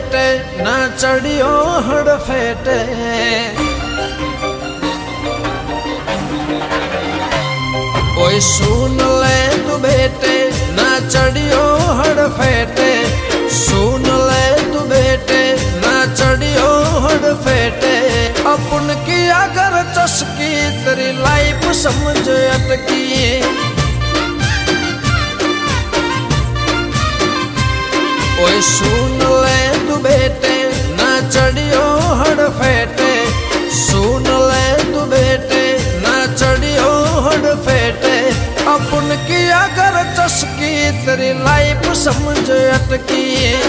बेटे ना चढ़ियो हड़फेटे। ओए सुन ले तू बेटे ना चढ़ियो हड़फेटे, सुन ले तू बेटे ना चढ़ियो हड़फेटे। अपन की अगर चस्की तेरी लाइफ समझ अटकी। ओए सुन ले तू बेटे ना चढ़ियो हड़फेटे, सुन ले तू बेटे ना चढ़ियो हड़फेटे। अपन की अगर चस्की तेरी लाइफ समझ अटकी।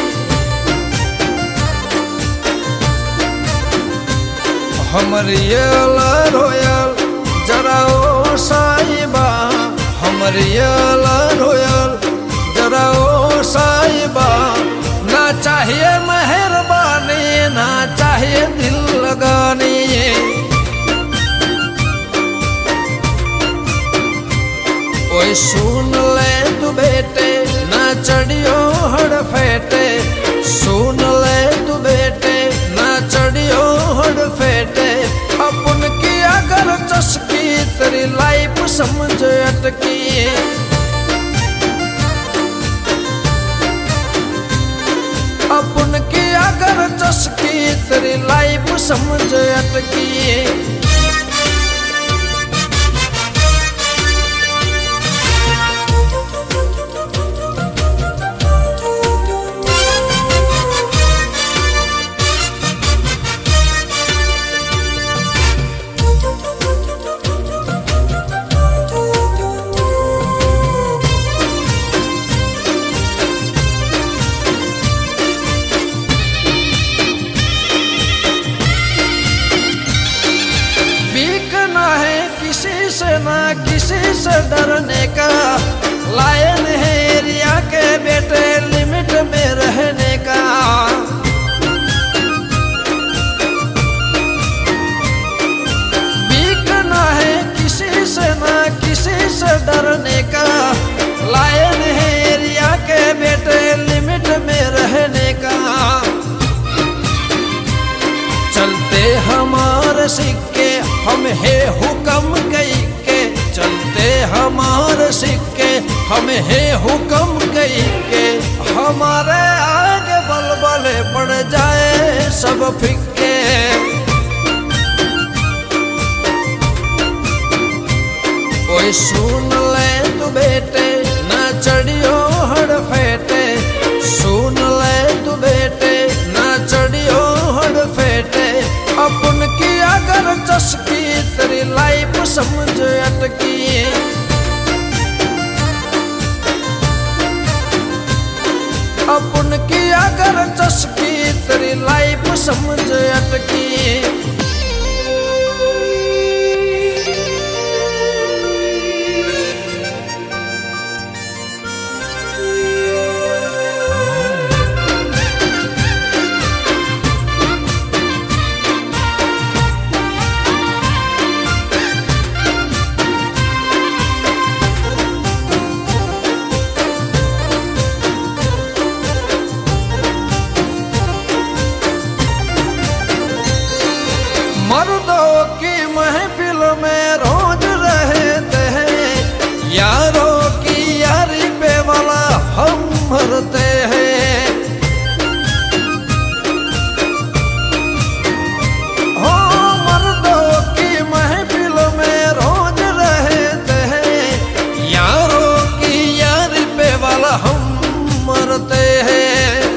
हमरी रोयल जरा ओ साहिबा, हमरी रोयल जरा ओ साहिबा। ना चाहिए मेहरबानी ना चाहिए दिल लगानी। ओए सुन ले तू बेटे ना चढ़ियो हड़फेटे, सुन ले तू बेटे ना चढ़ियो हड़फेटे। अपन की अगर चस्की तेरी लाइफ समझ अटकी। अपन की अगर चस्की तेरी लाइफ समझ अटकी। किसी से ना किसी से डरने का, लायन है एरिया के बेटे लिमिट में रहने का। बीकना है किसी से ना किसी से डरने का, लायन है एरिया के बेटे लिमिट में रहने का। चलते हमारे सिक्के हम है हुक्म कई के, चलते हमारे सिक्के हम है हुक्म कई के। हमारे आगे बलबले पड़ जाए सब फिक्के। ओए सुन ले तू बेटे ना चढ़ियो हड़फेटे, सुन ले तू बेटे ना चढ़ियो हड़फेटे। अपन की अगर चस्की तेरी लाइफ समझ अटकी। अपन की अगर चस्की तेरी लाइफ समझ अटकी। मर्दों की महफिल में रोज रहते हैं, यारों की यारी पे वाला हम मरते हैं। हो मर्दों की महफिल में रोज रहते हैं, यारों की यारी पे वाला हम मरते हैं।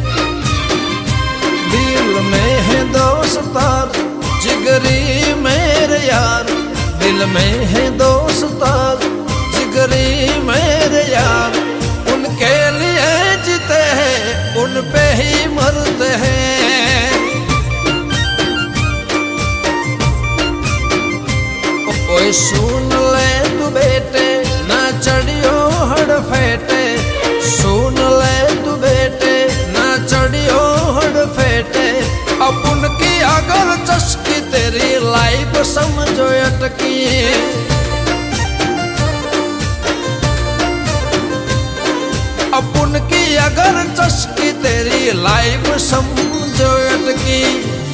दिल में है दोस्तार जिगरी मेरे यार, दिल में है दोस्तार जिगरी मेरे यार। उनके लिए जीते हैं उन पे ही मरते हैं। ओए सुन ले तू बेटे ना चढ़ियो हड़फेटे, सुन ले तू बेटे ना चढ़ियो हड़फेटे। अपन की अगर चस्की तेरी लाइफ समझो अटकी। अपन की अगर चस्की तेरी लाइफ समझो अटकी।